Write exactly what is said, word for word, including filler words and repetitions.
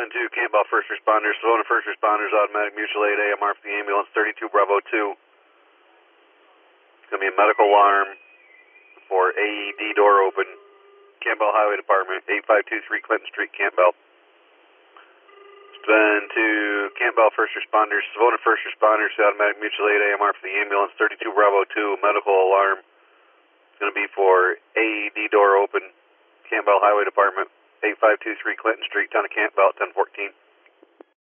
been to Campbell First Responders, Savona First Responders, Automatic Mutual Aid, A M R for the ambulance, thirty-two Bravo two. It's going to be a medical alarm for A E D door open, Campbell Highway Department, eight five two three Clinton Street, Campbell. It's been to Campbell First Responders, Savona First Responders, Automatic Mutual Aid, A M R for the ambulance, thirty-two Bravo two, medical alarm. It's going to be for A E D door open, Campbell Highway Department, eight five two three Clinton Street, town of Campbell, ten fourteen.